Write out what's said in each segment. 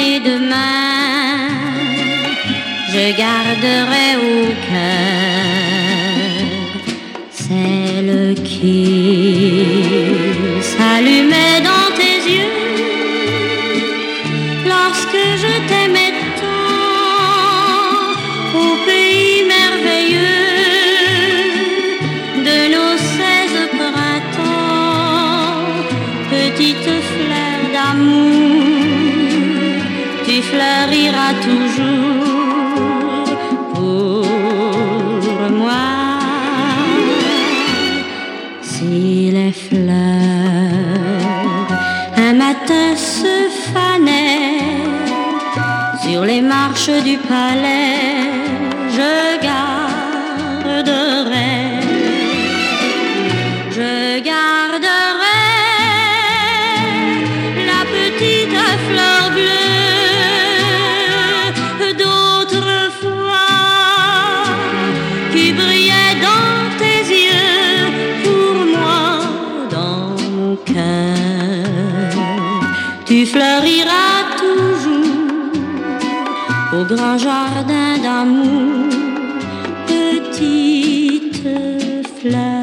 et demain, je garderai au cœur celle qui s'allumait dans tes yeux lorsque je t'aimais tant au pays merveilleux de nos 16 printemps. Petite fleur d'amour, tu fleuriras toujours pour moi. Si les fleurs un matin se fanaient sur les marches du palais, je garderai la petite fleur bleue d'autrefois qui brillait dans tes yeux, pour moi dans mon cœur. Tu fleuriras toujours au grand jardin d'amour, petite fleur.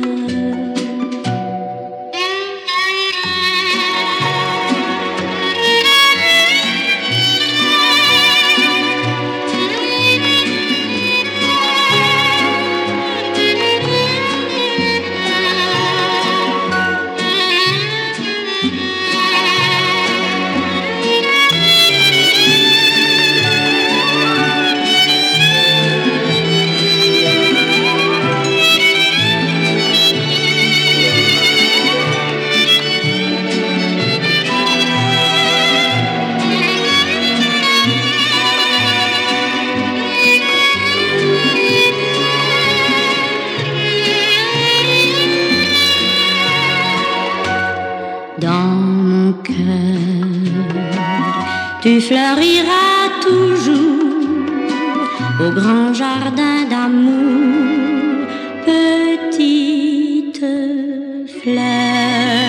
Dans mon cœur, tu fleuriras toujours au grand jardin d'amour, petite fleur.